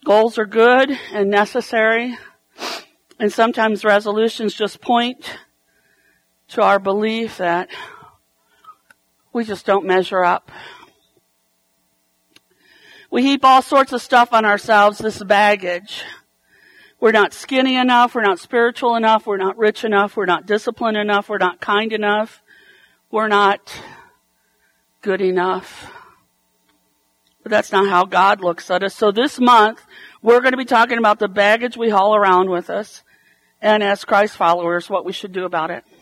Goals are good and necessary, and sometimes resolutions just point to our belief that we just don't measure up. We heap all sorts of stuff on ourselves, this baggage. We're not skinny enough, we're not spiritual enough, we're not rich enough, we're not disciplined enough, we're not kind enough, we're not good enough. But that's not how God looks at us. So this month, we're going to be talking about the baggage we haul around with us, and as Christ followers, what we should do about it.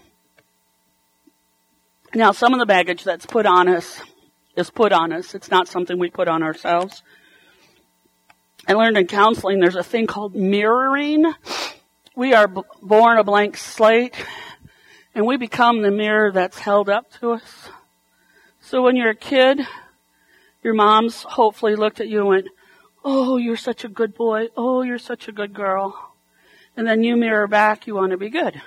Now, some of the baggage that's put on us is put on us. It's not something we put on ourselves. I learned in counseling there's a thing called mirroring. We are born a blank slate, and we become the mirror that's held up to us. So when you're a kid, your moms hopefully looked at you and went, "Oh, you're such a good boy. Oh, you're such a good girl." And then you mirror back, you want to be good.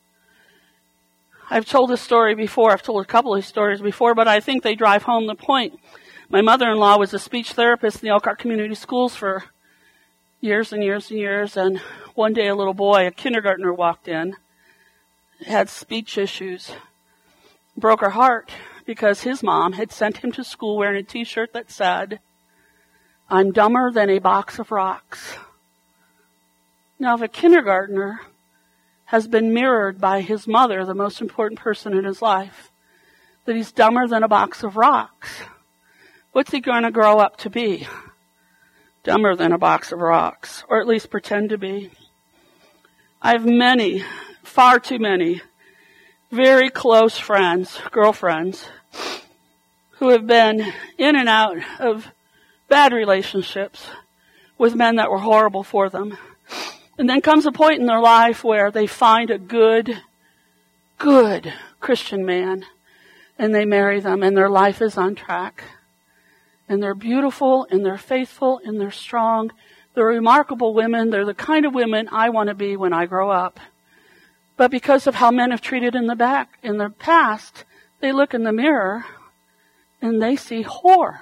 I've told this story before. I've told a couple of stories before, but I think they drive home the point. My mother-in-law was a speech therapist in the Elkhart Community Schools for years and years and years. And one day a little boy, a kindergartner, walked in, had speech issues, broke her heart because his mom had sent him to school wearing a t-shirt that said, "I'm dumber than a box of rocks." Now, if a kindergartner has been mirrored by his mother, the most important person in his life, that he's dumber than a box of rocks, what's he going to grow up to be? Dumber than a box of rocks, or at least pretend to be. I have many, far too many, very close friends, girlfriends, who have been in and out of bad relationships with men that were horrible for them. And then comes a point in their life where they find a good Christian man, and they marry them, and their life is on track. And they're beautiful, and they're faithful, and they're strong. They're remarkable women. They're the kind of women I want to be when I grow up. But because of how men have treated in the past, they look in the mirror and they see whore.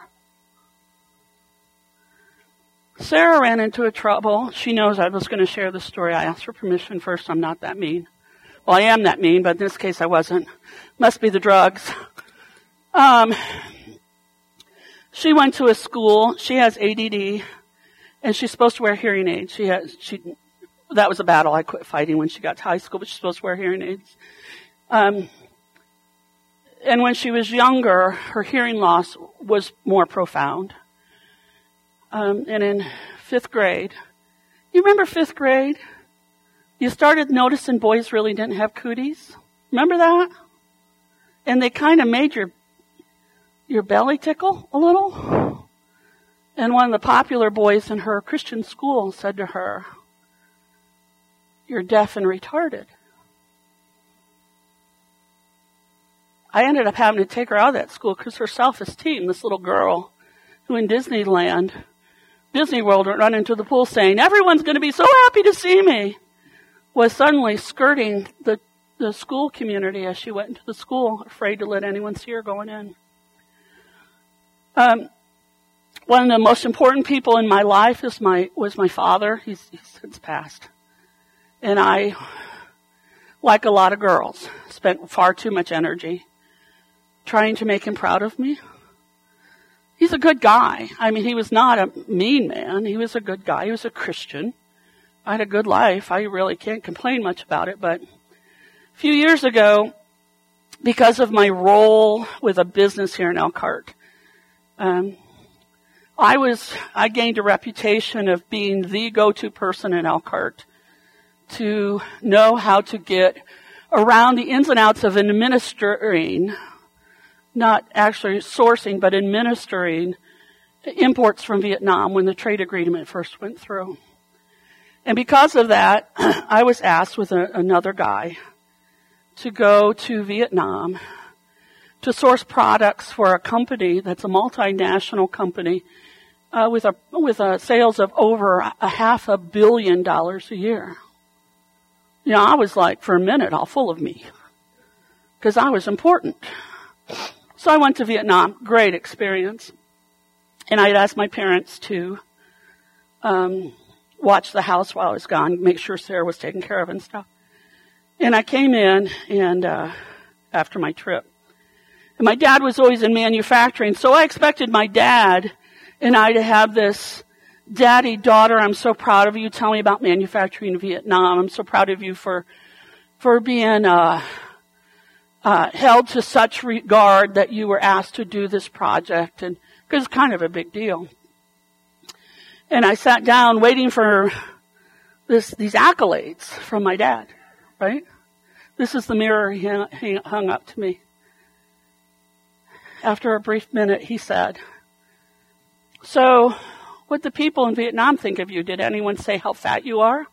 Sarah ran into a trouble. She knows I was going to share the story. I asked her permission first. I'm not that mean. Well, I am that mean, but in this case I wasn't. Must be the drugs. She went to a school. She has ADD, and she's supposed to wear hearing aids. That was a battle. I quit fighting when she got to high school, but she's supposed to wear hearing aids. And when she was younger, her hearing loss was more profound. And in 5th grade, you remember 5th grade? You started noticing boys really didn't have cooties. Remember that? And they kind of made your belly tickle a little. And one of the popular boys in her Christian school said to her, "You're deaf and retarded." I ended up having to take her out of that school because her self-esteem, this little girl who in Disney World would run into the pool saying, "Everyone's going to be so happy to see me," was suddenly skirting the school community as she went into the school, afraid to let anyone see her going in. One of the most important people in my life was my father. He's since passed. And I, like a lot of girls, spent far too much energy trying to make him proud of me. He's a good guy. I mean, he was not a mean man. He was a good guy. He was a Christian. I had a good life. I really can't complain much about it. But a few years ago, because of my role with a business here in Elkhart, I gained a reputation of being the go-to person in Elkhart to know how to get around the ins and outs of administering, not actually sourcing, but administering imports from Vietnam when the trade agreement first went through. And because of that, I was asked with another guy to go to Vietnam to source products for a company that's a multinational company with a sales of over $500 million a year. You know, I was like, for a minute, all full of me, because I was important. So I went to Vietnam, great experience. And I had asked my parents to watch the house while I was gone, make sure Sarah was taken care of and stuff. And I came in and after my trip. And my dad was always in manufacturing, so I expected my dad and I to have this, "Daddy, daughter, I'm so proud of you. Tell me about manufacturing in Vietnam. I'm so proud of you for being held to such regard that you were asked to do this project," and because it's kind of a big deal. And I sat down waiting for these accolades from my dad, right? This is the mirror he hung up to me. After a brief minute, he said, "So, what the people in Vietnam think of you? Did anyone say how fat you are?"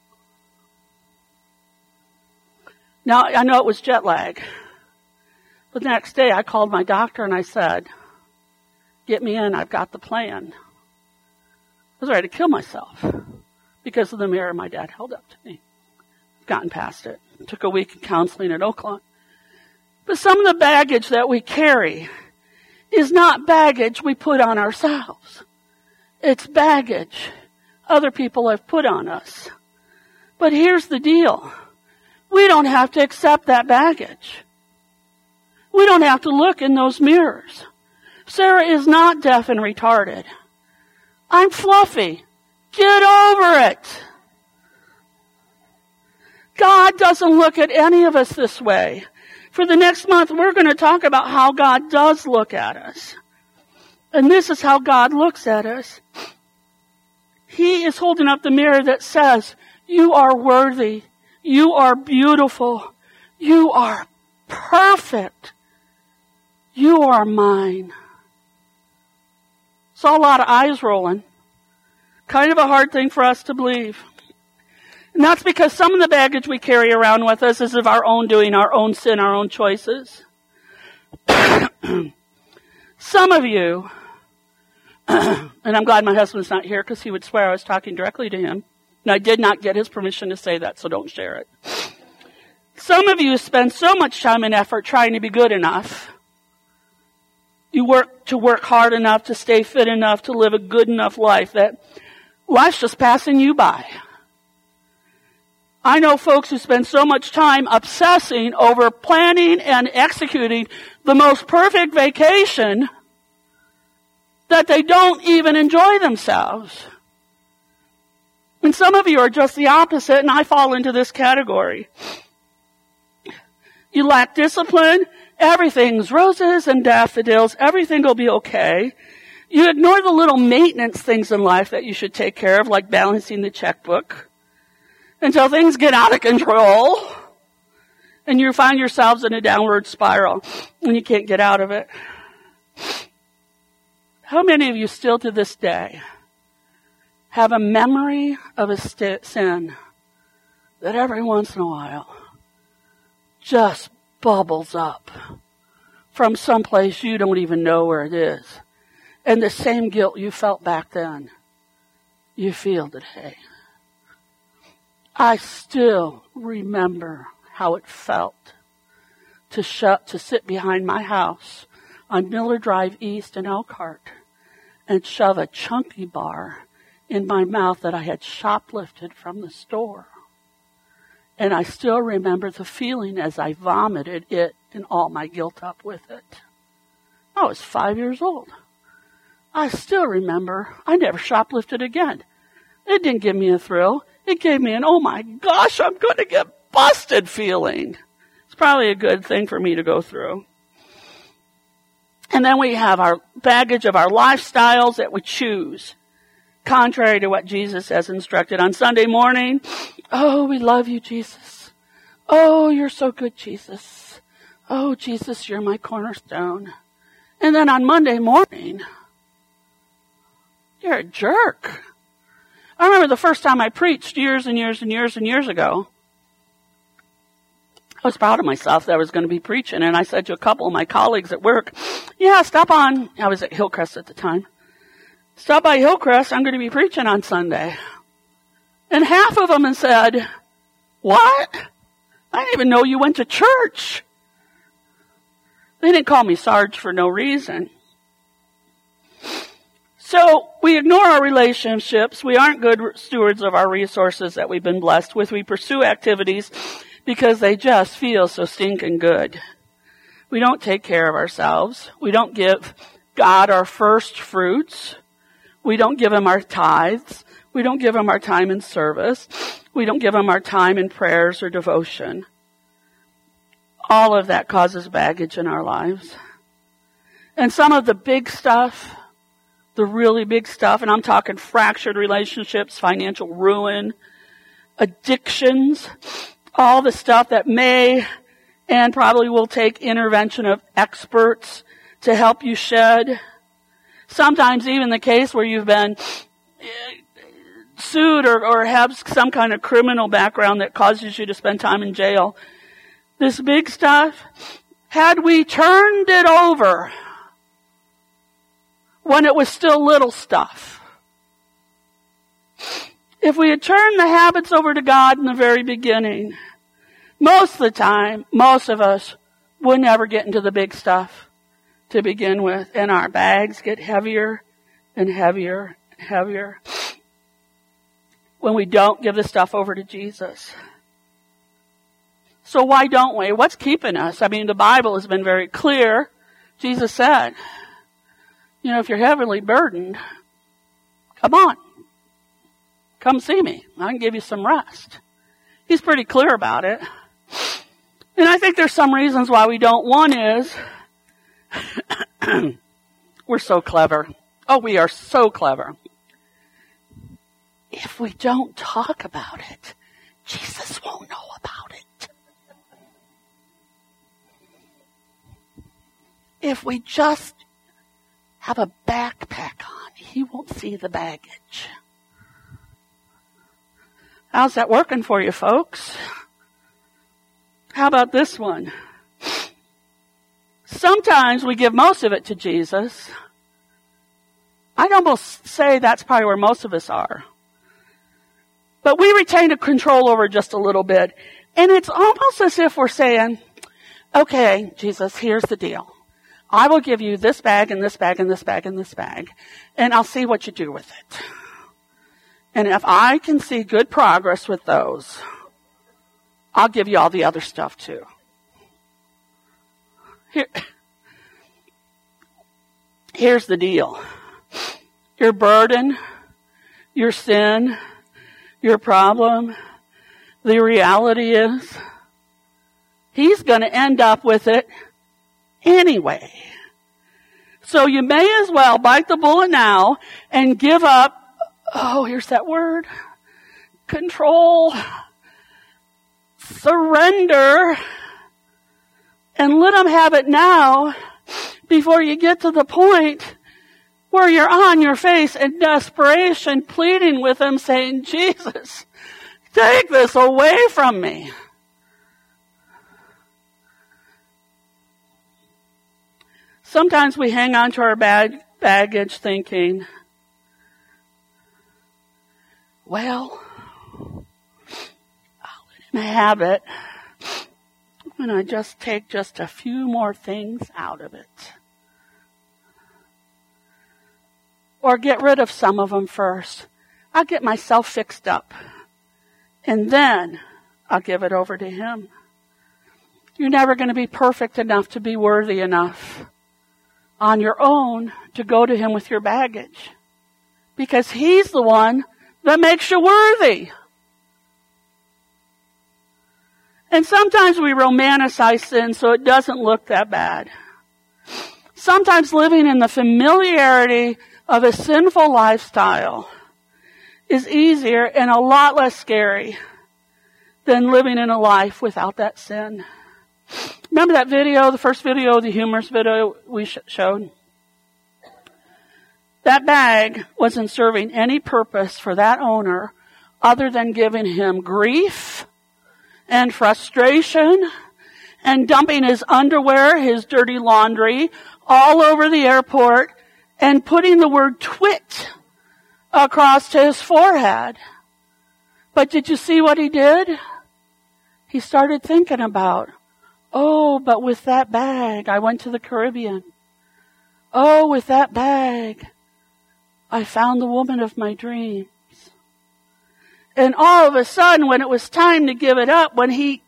Now, I know it was jet lag. But the next day, I called my doctor and I said, "Get me in, I've got the plan." I was ready to kill myself because of the mirror my dad held up to me. I've gotten past it. It took a week of counseling at Oakland. But some of the baggage that we carry is not baggage we put on ourselves. It's baggage other people have put on us. But here's the deal. We don't have to accept that baggage. We don't have to look in those mirrors. Sarah is not deaf and retarded. I'm fluffy. Get over it. God doesn't look at any of us this way. For the next month, we're going to talk about how God does look at us. And this is how God looks at us. He is holding up the mirror that says, "You are worthy. You are beautiful. You are perfect. You are mine." Saw a lot of eyes rolling. Kind of a hard thing for us to believe. And that's because some of the baggage we carry around with us is of our own doing, our own sin, our own choices. Some of you, and I'm glad my husband's not here because he would swear I was talking directly to him. And I did not get his permission to say that, so don't share it. Some of you spend so much time and effort trying to be good enough. You work hard enough to stay fit enough to live a good enough life that life's just passing you by. I know folks who spend so much time obsessing over planning and executing the most perfect vacation that they don't even enjoy themselves. And some of you are just the opposite, and I fall into this category. You lack discipline. Everything's roses and daffodils. Everything will be okay. You ignore the little maintenance things in life that you should take care of, like balancing the checkbook, until things get out of control. And you find yourselves in a downward spiral, and you can't get out of it. How many of you still to this day have a memory of a sin that every once in a while just bubbles up from someplace you don't even know where it is? And the same guilt you felt back then, you feel today. I still remember how it felt to sit behind my house on Miller Drive East in Elkhart and shove a chunky bar in my mouth that I had shoplifted from the store. And I still remember the feeling as I vomited it and all my guilt up with it. I was 5 years old. I still remember I never shoplifted again. It didn't give me a thrill. It gave me an, oh my gosh, I'm going to get busted feeling. It's probably a good thing for me to go through. And then we have our baggage of our lifestyles that we choose, contrary to what Jesus has instructed. On Sunday morning, oh, we love you, Jesus. Oh, you're so good, Jesus. Oh, Jesus, you're my cornerstone. And then on Monday morning, you're a jerk. I remember the first time I preached years and years and years and years ago. I was proud of myself that I was going to be preaching, and I said to a couple of my colleagues at work, yeah, stop on. I was at Hillcrest at the time. Stop by Hillcrest. I'm going to be preaching on Sunday. And half of them said, what? I didn't even know you went to church. They didn't call me Sarge for no reason. So we ignore our relationships. We aren't good stewards of our resources that we've been blessed with. We pursue activities because they just feel so stinking good. We don't take care of ourselves. We don't give God our first fruits. We don't give him our tithes. We don't give him our time in service. We don't give him our time in prayers or devotion. All of that causes baggage in our lives. And some of the big stuff, the really big stuff, and I'm talking fractured relationships, financial ruin, addictions, all the stuff that may and probably will take intervention of experts to help you shed. Sometimes even the case where you've been sued or have some kind of criminal background that causes you to spend time in jail. This big stuff, had we turned it over when it was still little stuff, if we had turned the habits over to God in the very beginning, most of the time, most of us would never get into the big stuff to begin with, and our bags get heavier and heavier and heavier when we don't give the stuff over to Jesus. So why don't we? What's keeping us? I mean, the Bible has been very clear. Jesus said, if you're heavily burdened, come on. Come see me. I can give you some rest. He's pretty clear about it. And I think there's some reasons why we don't. One is, we're so clever. Oh, we are so clever. If we don't talk about it, Jesus won't know about it. If we just have a backpack on, he won't see the baggage. How's that working for you, folks? How about this one? Sometimes we give most of it to Jesus. I'd almost say that's probably where most of us are. But we retain a control over just a little bit. And it's almost as if we're saying, okay, Jesus, here's the deal. I will give you this bag and this bag and this bag and this bag, and I'll see what you do with it. And if I can see good progress with those, I'll give you all the other stuff too. Here's the deal. Your burden, your sin, your problem, the reality is, he's going to end up with it anyway. So you may as well bite the bullet now and give up, here's that word, control, surrender, and let him have it now before you get to the point where you're on your face in desperation pleading with him saying, Jesus, take this away from me. Sometimes we hang on to our baggage thinking, well, I'll let him have it when I just take just a few more things out of it. Or get rid of some of them first. I'll get myself fixed up. And then I'll give it over to him. You're never going to be perfect enough to be worthy enough on your own to go to him with your baggage. Because he's the one that makes you worthy. And sometimes we romanticize sin so it doesn't look that bad. Sometimes living in the familiarity of a sinful lifestyle is easier and a lot less scary than living in a life without that sin. Remember that video, the first video, the humorous video we showed? That bag wasn't serving any purpose for that owner other than giving him grief and frustration and dumping his underwear, his dirty laundry all over the airport and putting the word twit across his forehead. But did you see what he did? He started thinking about, but with that bag, I went to the Caribbean. With that bag, I found the woman of my dreams. And all of a sudden, when it was time to give it up, when he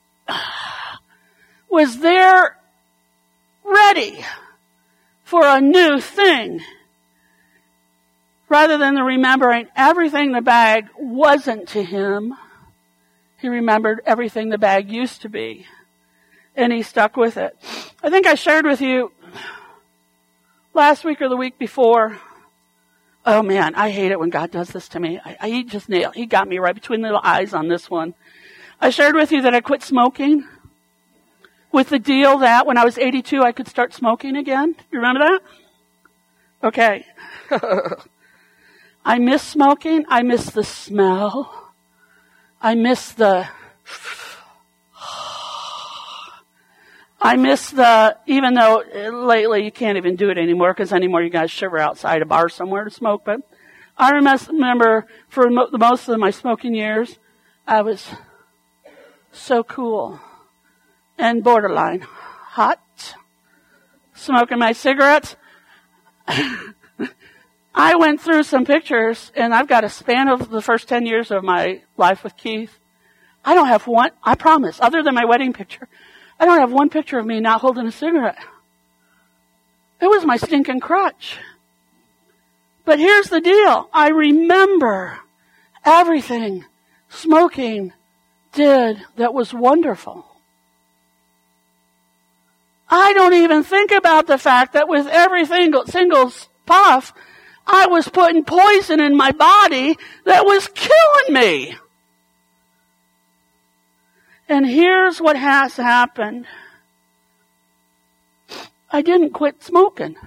was there ready for a new thing, rather than the remembering everything the bag wasn't to him, he remembered everything the bag used to be. And he stuck with it. I think I shared with you last week or the week before. Oh man, I hate it when God does this to me. He got me right between the eyes on this one. I shared with you that I quit smoking with the deal that when I was 82, I could start smoking again. You remember that? Okay. I miss smoking. I miss the smell. I miss the, even though lately you can't even do it anymore because anymore you guys shiver outside a bar somewhere to smoke. But I remember for most of my smoking years, I was so cool and borderline hot, smoking my cigarettes. I went through some pictures, and I've got a span of the first 10 years of my life with Keith. I don't have one, I promise, other than my wedding picture, I don't have one picture of me not holding a cigarette. It was my stinking crutch. But here's the deal. I remember everything smoking did that was wonderful. I don't even think about the fact that with every single puff, I was putting poison in my body that was killing me. And here's what has happened. I didn't quit smoking.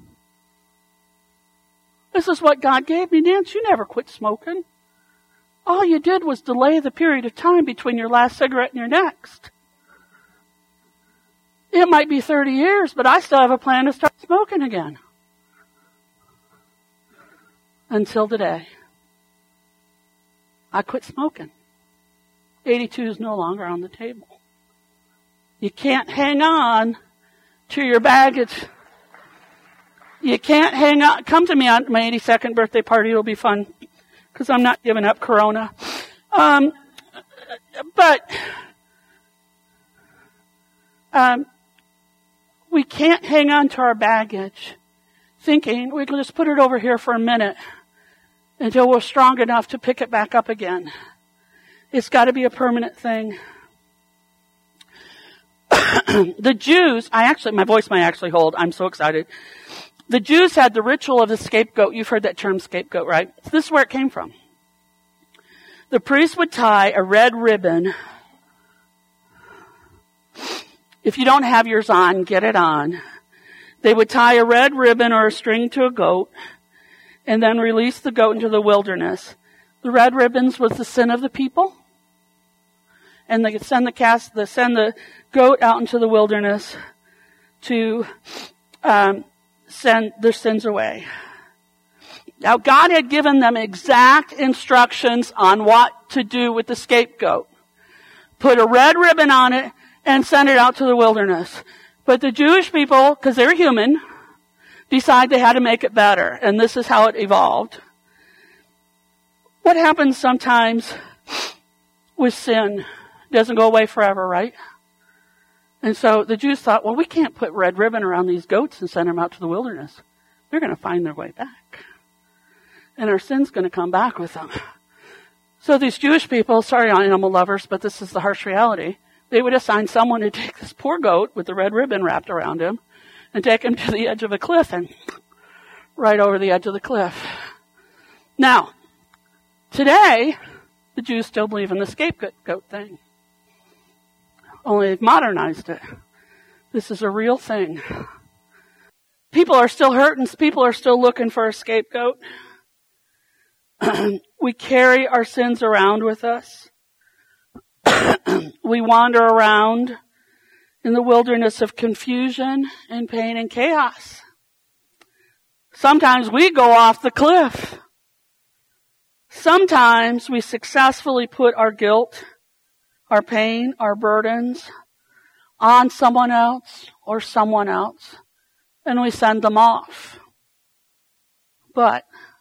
This is what God gave me. Nance, you never quit smoking. All you did was delay the period of time between your last cigarette and your next. It might be 30 years, but I still have a plan to start smoking again. Until today. I quit smoking. 82 is no longer on the table. You can't hang on to your baggage. You can't hang on. Come to me on my 82nd birthday party. It'll be fun. Because I'm not giving up Corona. But we can't hang on to our baggage thinking we can just put it over here for a minute until we're strong enough to pick it back up again. It's got to be a permanent thing. The Jews, my voice might actually hold. I'm so excited. The Jews had the ritual of the scapegoat. You've heard that term scapegoat, right? This is where it came from. The priest would tie a red ribbon. If you don't have yours on, get it on. They would tie a red ribbon or a string to a goat and then release the goat into the wilderness. The red ribbons was the sin of the people. And they could send the goat out into the wilderness to send their sins away. Now, God had given them exact instructions on what to do with the scapegoat. Put a red ribbon on it and send it out to the wilderness. But the Jewish people, because they were human, decided they had to make it better. And this is how it evolved. What happens sometimes with sin doesn't go away forever, right? And so the Jews thought, well, we can't put red ribbon around these goats and send them out to the wilderness. They're going to find their way back. And our sin's going to come back with them. So these Jewish people, sorry animal lovers, but this is the harsh reality. They would assign someone to take this poor goat with the red ribbon wrapped around him and take him to the edge of a cliff and right over the edge of the cliff. Now, today, the Jews still believe in the scapegoat thing. Only they've modernized it. This is a real thing. People are still hurting. People are still looking for a scapegoat. We carry our sins around with us. We wander around in the wilderness of confusion and pain and chaos. Sometimes we go off the cliff. Sometimes we successfully put our guilt, our pain, our burdens on someone else and we send them off. But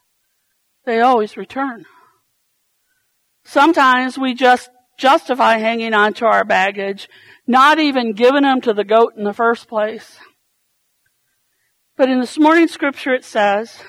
they always return. Sometimes we just justify hanging on to our baggage, not even giving them to the goat in the first place. But in this morning's scripture it says,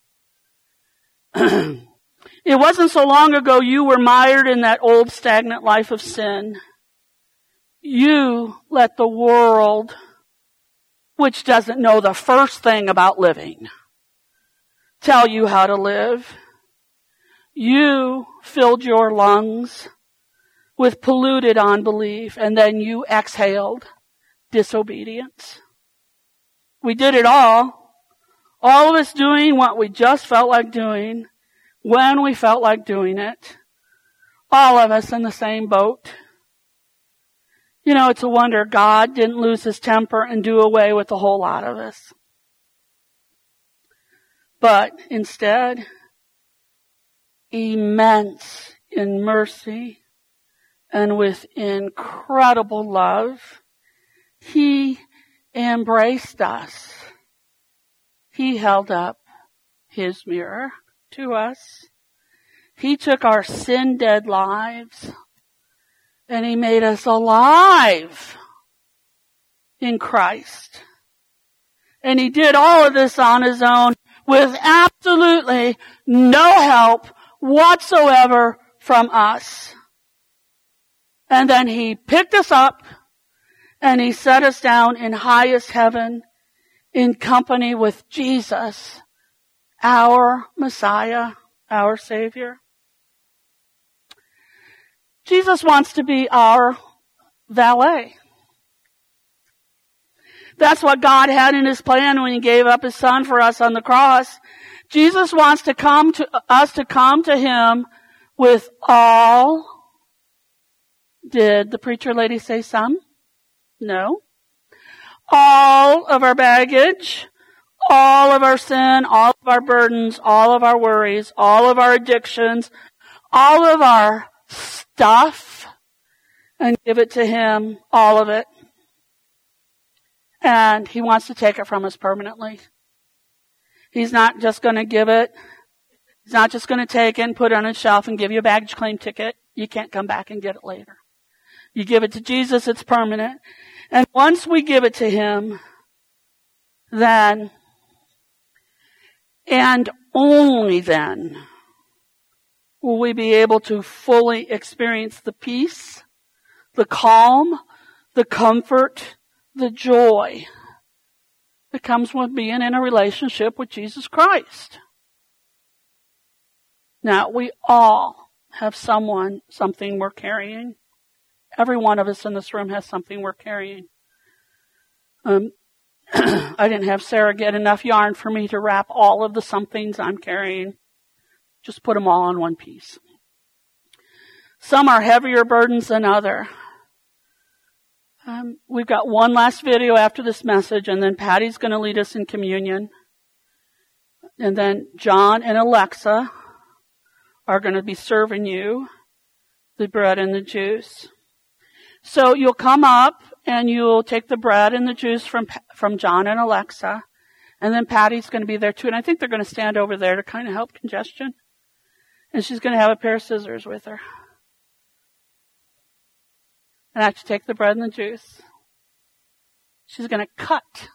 it wasn't so long ago you were mired in that old stagnant life of sin. You let the world, which doesn't know the first thing about living, tell you how to live. You filled your lungs with polluted unbelief, and then you exhaled disobedience. We did it all of us doing what we just felt like doing, when we felt like doing it. All of us in the same boat. You know, it's a wonder God didn't lose his temper and do away with a whole lot of us. But instead, immense in mercy and with incredible love, he embraced us. He held up his mirror to us. He took our sin-dead lives and he made us alive in Christ. And he did all of this on his own with absolutely no help whatsoever from us. And then he picked us up and he set us down in highest heaven in company with Jesus, our Messiah, our Savior. Jesus wants to be our valet. That's what God had in his plan when he gave up his son for us on the cross. Jesus wants to come to him with all. Did the preacher lady say some? No. All of our baggage, all of our sin, all of our burdens, all of our worries, all of our addictions, all of our stuff, and give it to him, all of it. And he wants to take it from us permanently. He's not just going to give it. He's not just going to take it and put it on his shelf and give you a baggage claim ticket. You can't come back and get it later. You give it to Jesus, it's permanent. And once we give it to him, then, and only then, will we be able to fully experience the peace, the calm, the comfort, the joy that comes with being in a relationship with Jesus Christ. Now, we all have something we're carrying. Every one of us in this room has something we're carrying. I didn't have Sarah get enough yarn for me to wrap all of the somethings I'm carrying. Just put them all on one piece. Some are heavier burdens than other. We've got one last video after this message, and then Patty's going to lead us in communion. And then John and Alexa are going to be serving you the bread and the juice. So you'll come up and you'll take the bread and the juice from John and Alexa. And then Patty's going to be there too. And I think they're going to stand over there to kind of help congestion. And she's going to have a pair of scissors with her. And after you take the bread and the juice, she's going to cut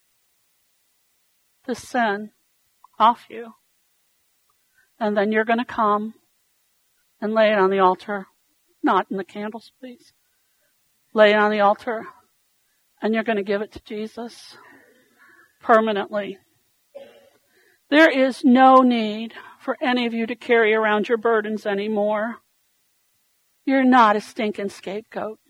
the sin off you. And then you're going to come and lay it on the altar. Not in the candles, please. Lay it on the altar. And you're going to give it to Jesus permanently. There is no need for any of you to carry around your burdens anymore. You're not a stinking scapegoat.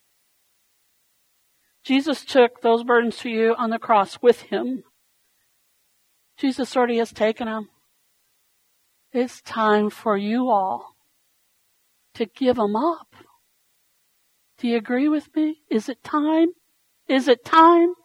Jesus took those burdens to you on the cross with him. Jesus already has taken them. It's time for you all to give them up. Do you agree with me? Is it time? Is it time?